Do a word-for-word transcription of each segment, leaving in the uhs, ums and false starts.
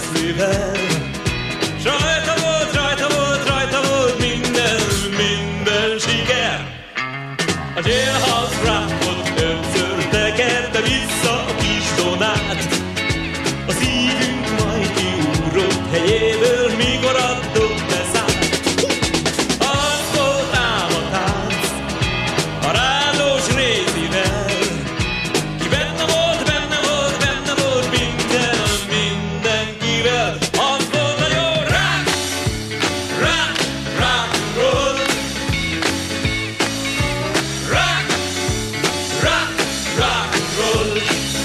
Presley-vel. S rajta volt, rajta volt, rajta volt minden, minden siker. A Jailhouse Rockot ötször tekerte vissza a kis Donát. A szívünk majd kiugrott helyéből, mikor adott beszállt. Az volt ám a tánc a rádós Rézivel. Ki benne volt, benne volt, benne volt minden, mindenkivel. Az volt a jó rock, rock, rock and roll. Rock, rock, rock and roll.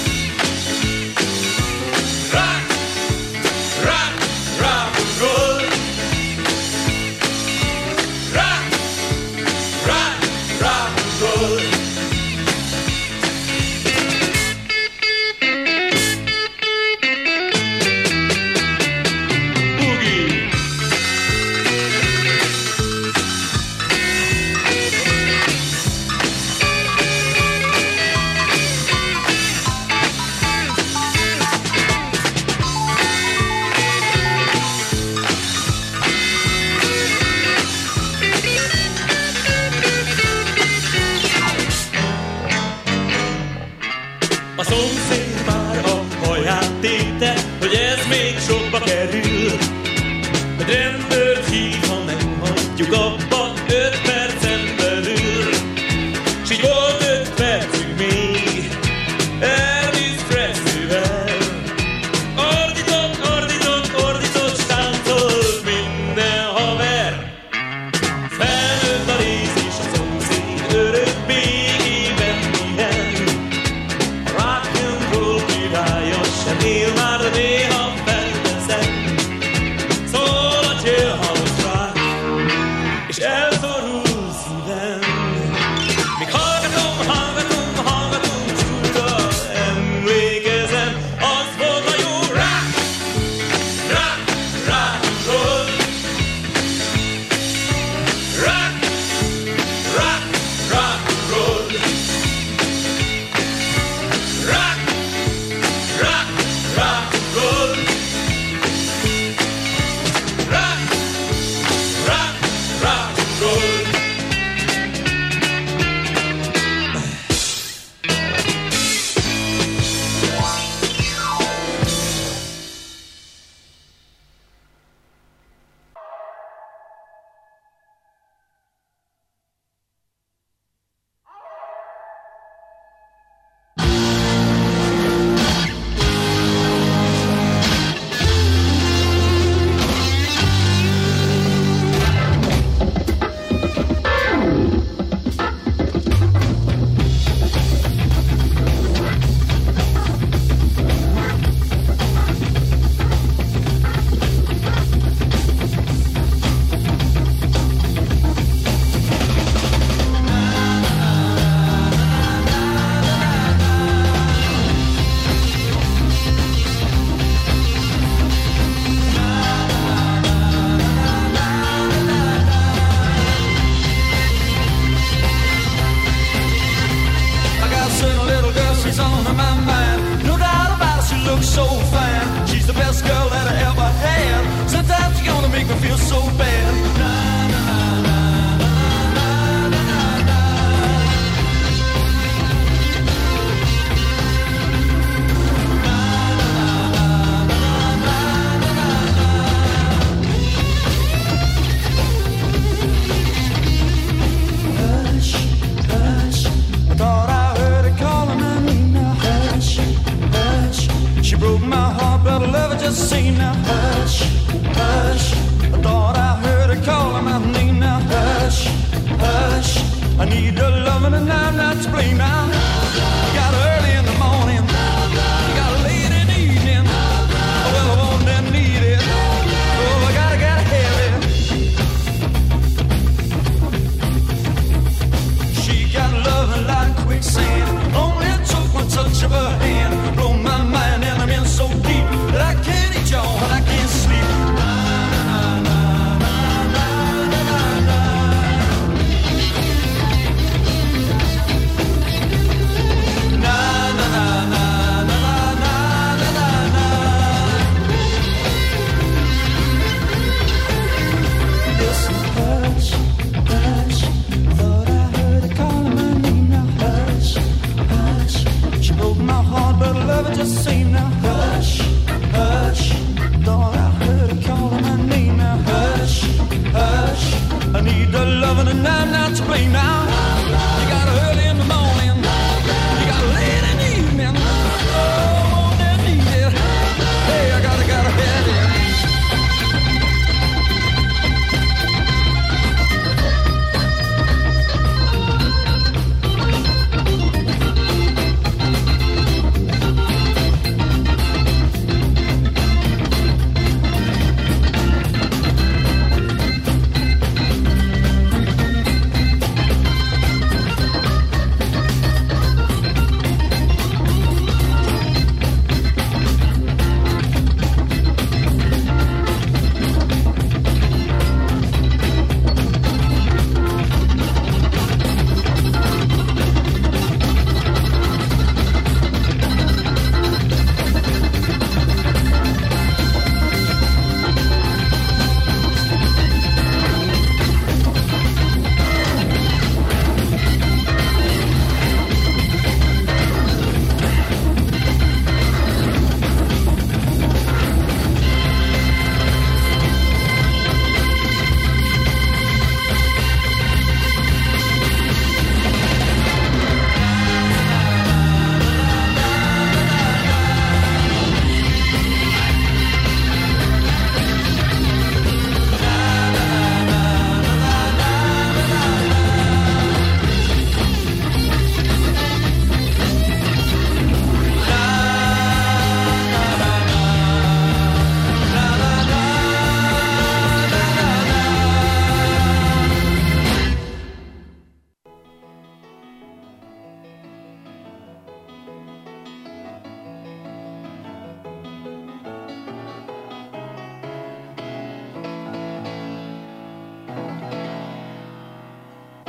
Rock, rock, rock and roll. Rock, rock, rock and roll. Boogie. A szomszéd már a haját téte, hogy ez még sokba kerül. A rendőrt hívva nem hagyjuk abba öt percen belül. S így volt öt percünk még Elvis Presley-vel. Ordított, ordított, ordított, s táncolt minden haver. Felnőtt a rész és a szomszéd örök békében pihen. A rock and roll királya sem él már, de néha felveszem. Szól a Jailhouse Rock, és elszorul szívem. Még hallgatom, hallgatom, hallgatom, csúra emlékezem. Az volt a jó rock, rock, rock and roll. Rock, rock, rock and roll. Rock, rock, rock and roll. Rock, rock, rock and roll. I got a certain little girl, she's on my mind. No doubt about it, she looks so fine. She's the best girl that I ever had. Sometimes she's gonna make me feel so bad. Na, na, na, na, na, na, na, na. Hush, hush, I thought I heard her calling my name now. Hush, hush, she broke my heart, but I love her just the same now. Hush, hush, I thought I heard her calling my name now. Hush, hush, I need her loving and I'm not to blame now. You got her early in the morning, you got her late in the evening. Oh, well, I want and need it. Oh, I gotta, gotta have it. She got loving like quicksand. Only a took one touch of her hand. Blow my mind and I'm in so deep that I can't eat y'all and I can't sleep. Na, na, na, na, na, na, na, na. Na,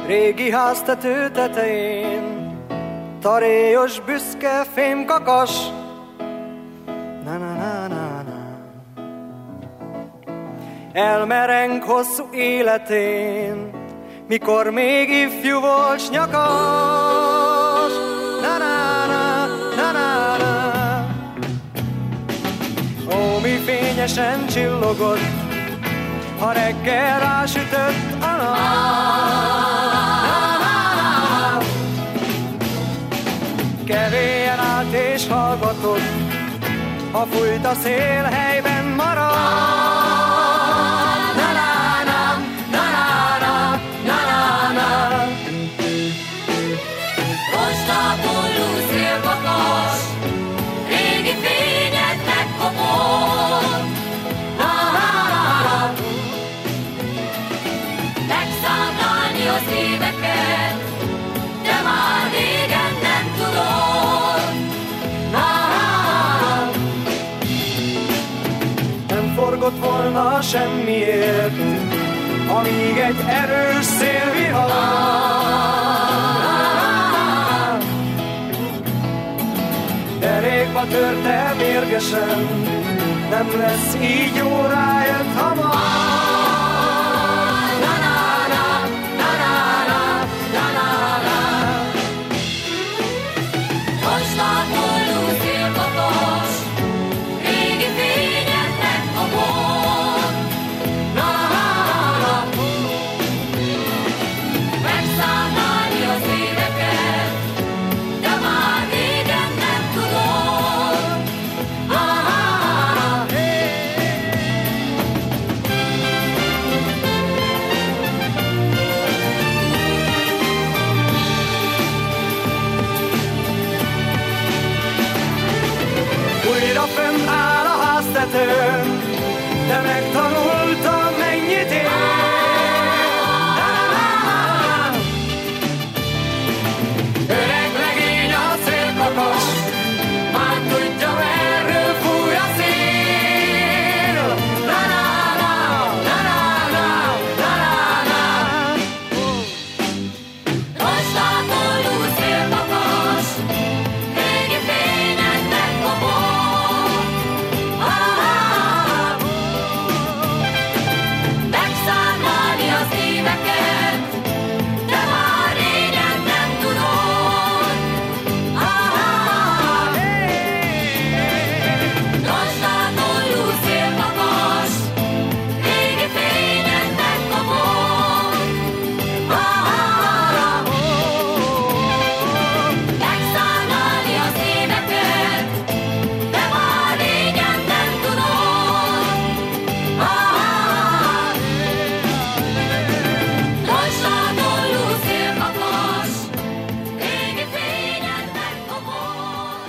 Régi háztető tetején, taréjos, büszke fémkakas. Na, na, na, na, na. Elmereng hosszú életén, mikor még ifjú volt, s nyakas. Na, na, na, na, na, na. Ó, mi fényesen csillogott, ha reggel rásütött a nap. Kevélyen állt és hallgatott, ha fújt a szél, helyben marad. Na, na, na, na, na, na, na, na. Rostakolló szélkakas, régi fényed megkopott. Na, na, na, megszámlálni az éveket, de már régen nem tudod. Na, na, nem forgott volna semmiért, amíg egy erős szél vihar. Derékba törte mérgesen, nem lesz így jó, rájött hamar. Na, na, na, na, na, na, na, na, na. rostakolló szélkakas, régi fényed megkopott. Na, na, megszámlálni az éveket, de már régen nem tudod. Na, Újra fönn áll a háztetőn, de megtanultam, mennyit ér. Öreg legény a szélkakas, már tudja, merről fúj a szél. Na, na, na, na, na, na, na, na, na. rostakolló szélkakas, régi fényed megkopott. Ah, megszámlálni az éveket, de már régen nem tudod. Ah, rostakolló szélkakas, régi fényed megkopott. Ah, megszámlálni az éveket, de már régen nem tudod. Ah, rostakolló szélkakas, régi fényed megkopott.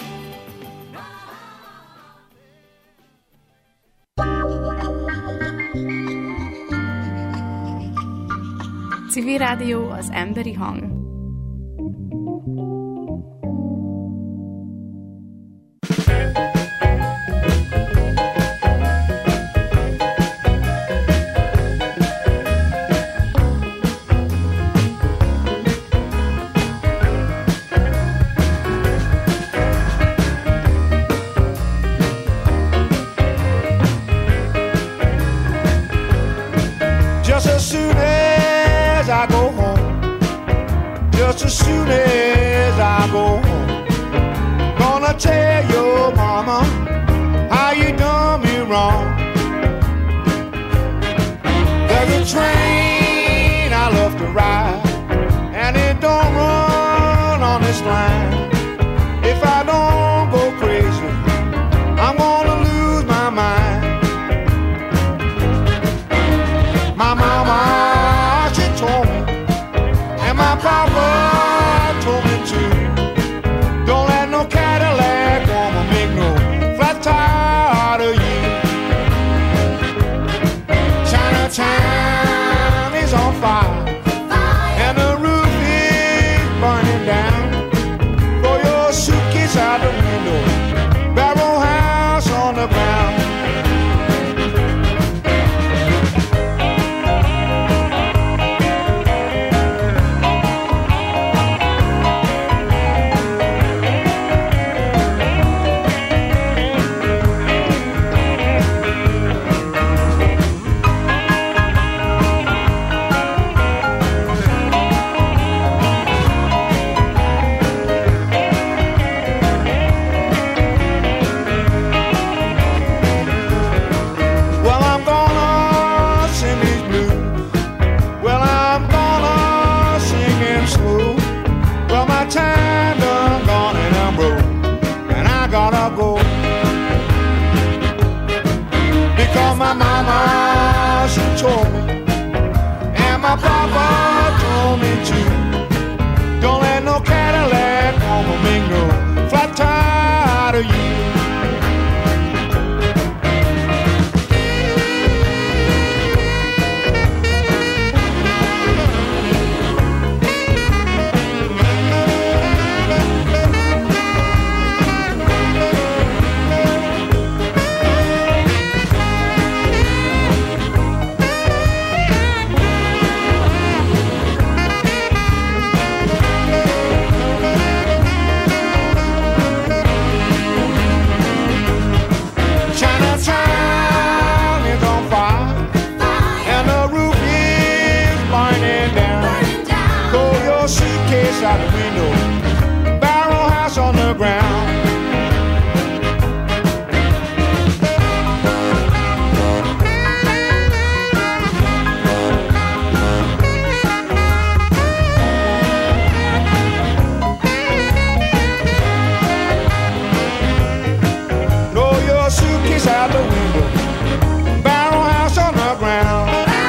Civil Rádió, az emberi hang. Just as soon as I go home, just as soon as I go home, gonna tell your mama how you done me wrong. There's a train I love to ride, and it don't run on this line. If I don't go crazy, I'm gonna lose my mind. My mama, she told me, and my papa told me too. Don't let no Cadillac woman make no flat tire out of you. out the window, barrel house on the ground. Throw your suitcase out the window, barrel house on the ground.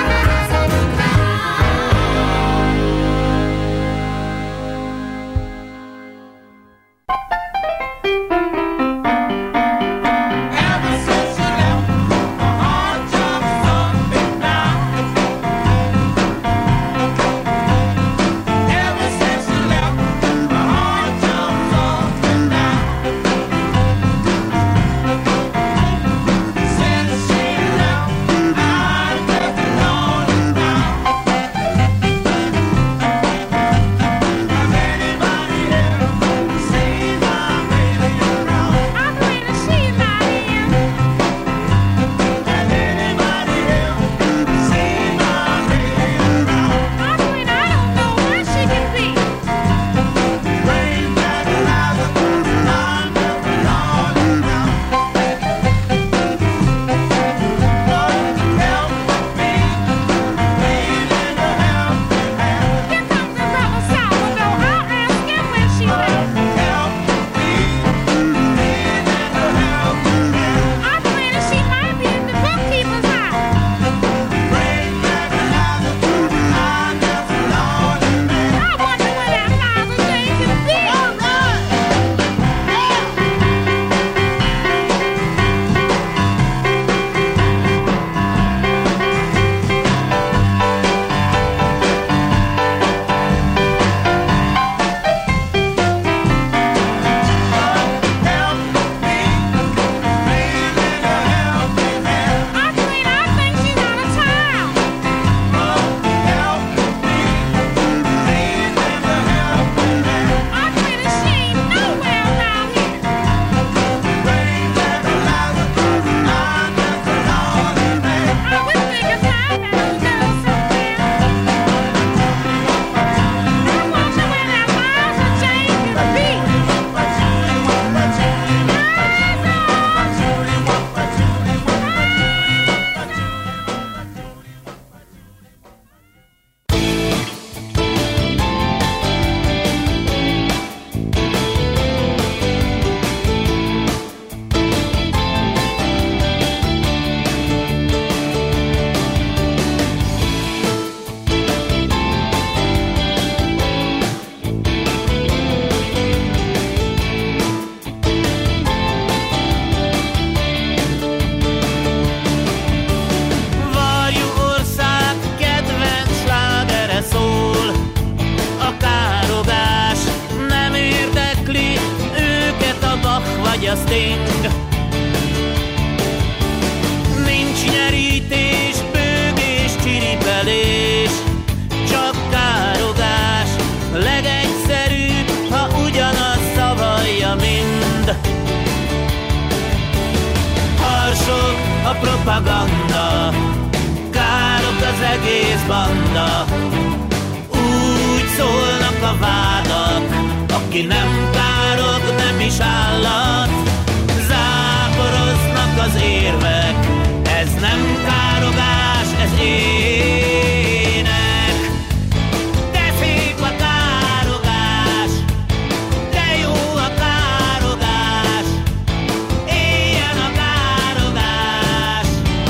a Sting. Nincs nyerítés, bőgés, csiripelés, csak károgás, legegyszerűbb, ha ugyanaz szavalja mind. Harsog a propaganda, károk az egész banda, úgy szólnak a vádak, aki nem károg, nem is állat. Záporoznak az érvek, ez nem károgás, ez ének. De szép a károgás, de jó a károgás, éljen a károgás.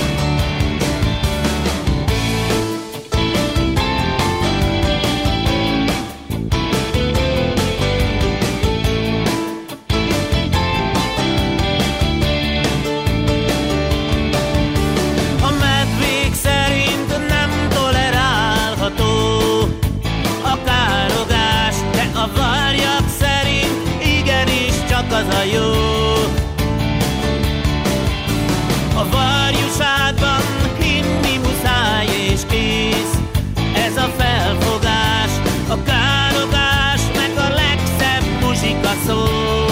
A varjak szerint igenis csak az a jó. A varjúságban hinni muszáj és kész, ez a felfogás, a károgás, meg a legszebb muzsika szó.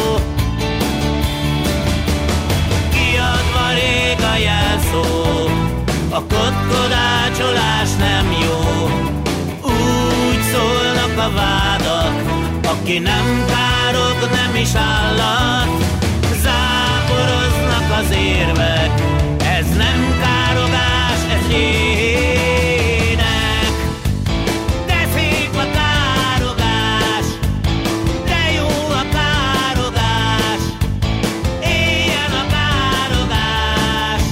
Kiadva rég a jelszó, a kotkodácsolás nem jó, úgy szólnak a vádak, aki nem károg, nem is állat. Záporoznak az érvek, ez nem károgás, ez ének. De szép a károgás, de jó a károgás, éljen a károgás.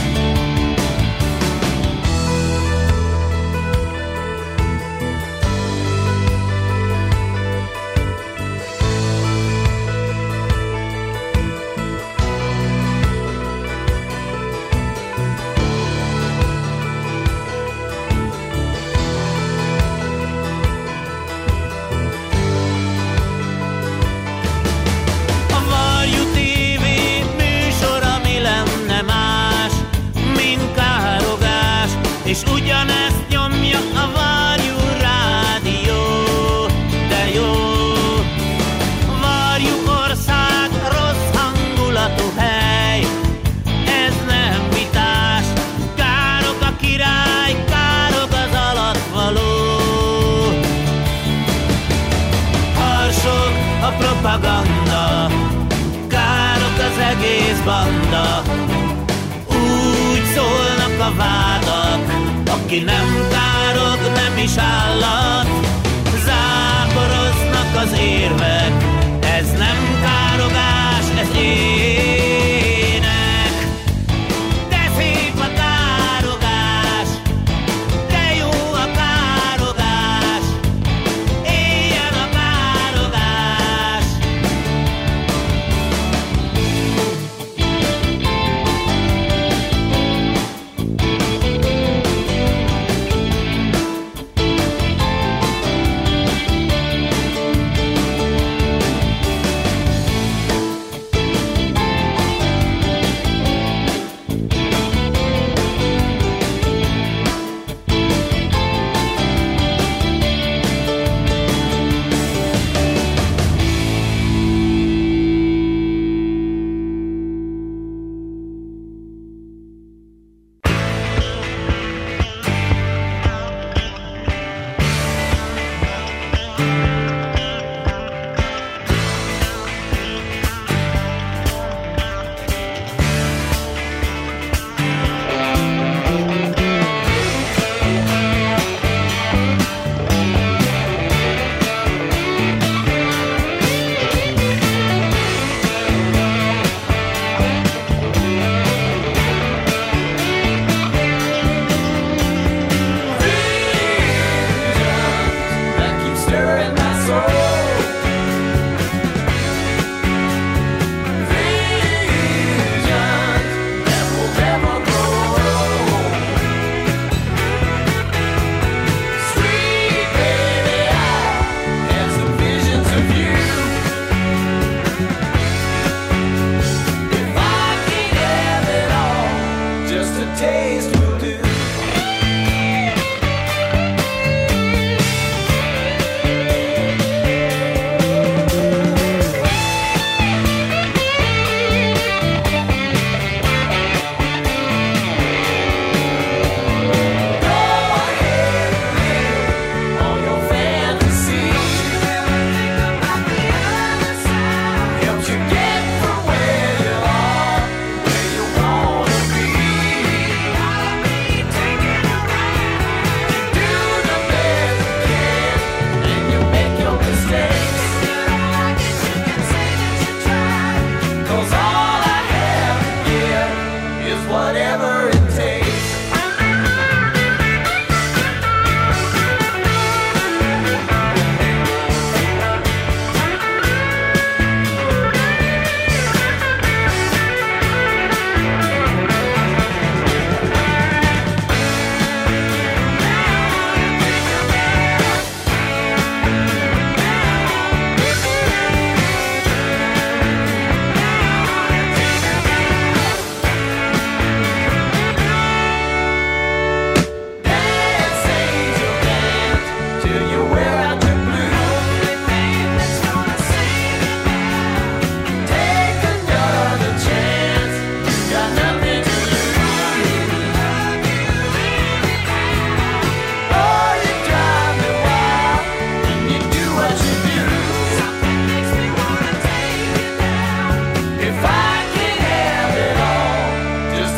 És ugyanezt nyomja a Varjú rádió, de jó. Varjú ország rossz hangulatú hely, ez nem vitás. Károg a király, károg az alattvaló. Harsog a propaganda, károg az egész banda. Úgy szólnak a vádak, aki nem károg, nem is állat. Záporoznak az érvek, ez nem károgás, ez ének. De szép a károgás, de jó a károgás, éljen a károgás.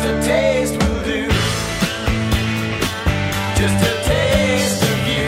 a taste will do. Just a taste of you.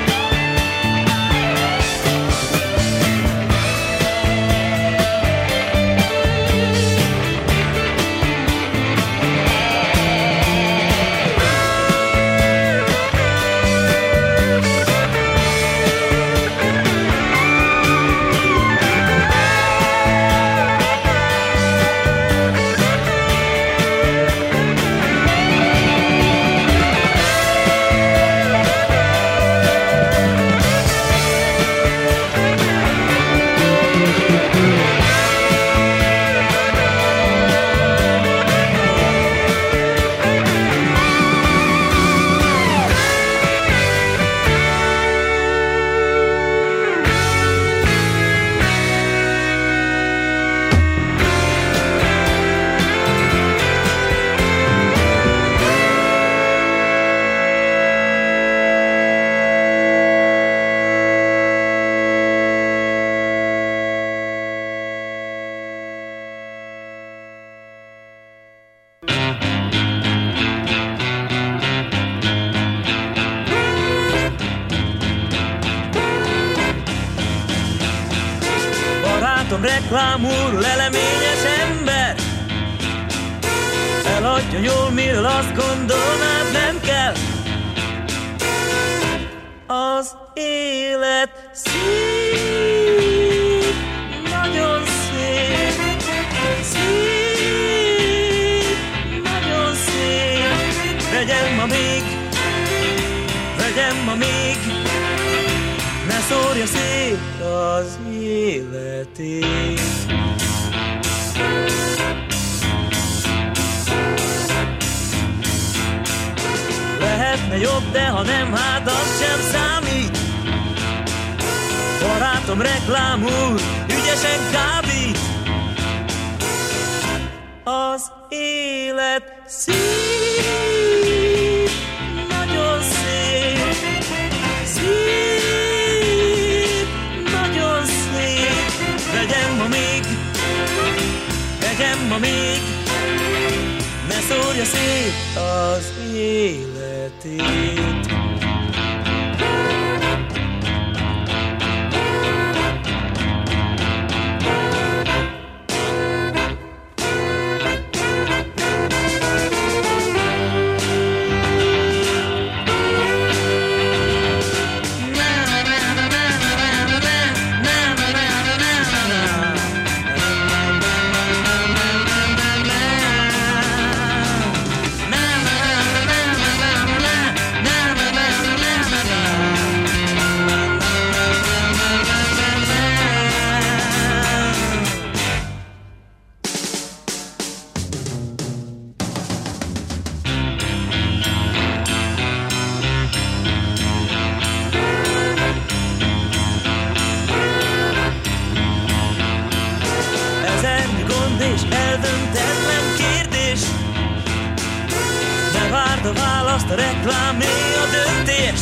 Reklámúr, leleményes ember, eladja jól, miről azt gondolnád nem kell. Az élet szép, nagyon szép, szép, nagyon szép. Vegyem ma még, vegyem ma még, ne szórja szét az életét. Lehetne jobb, de ha nem, hát az sem számít. Barátom reklám úr, ügyesen kábít. Az élet szép, nagyon szép, szép, nagyon szép. Vegyem ma még, vegyem ma még, ne szórja szét az életét. A választ, a reklámé a döntés.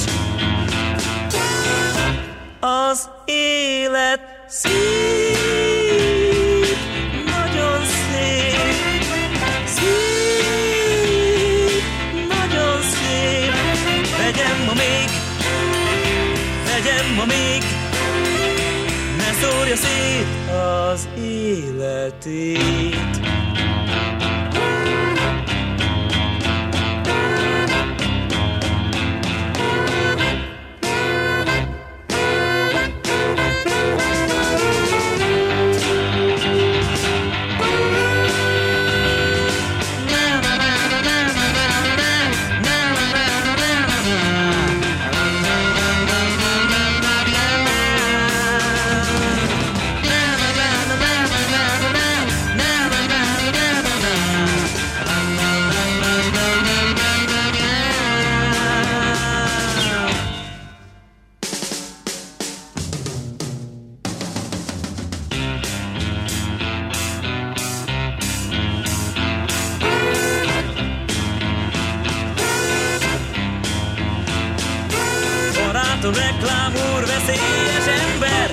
Az élet szép, nagyon szép, szép, nagyon szép. Vegyem ma még, vegyem ma még, ne szórja szét az életét. Barátom reklám úr, veszélyes ember.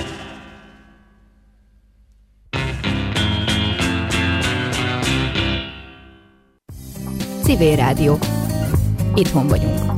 Civil Rádió. Itthon vagyunk.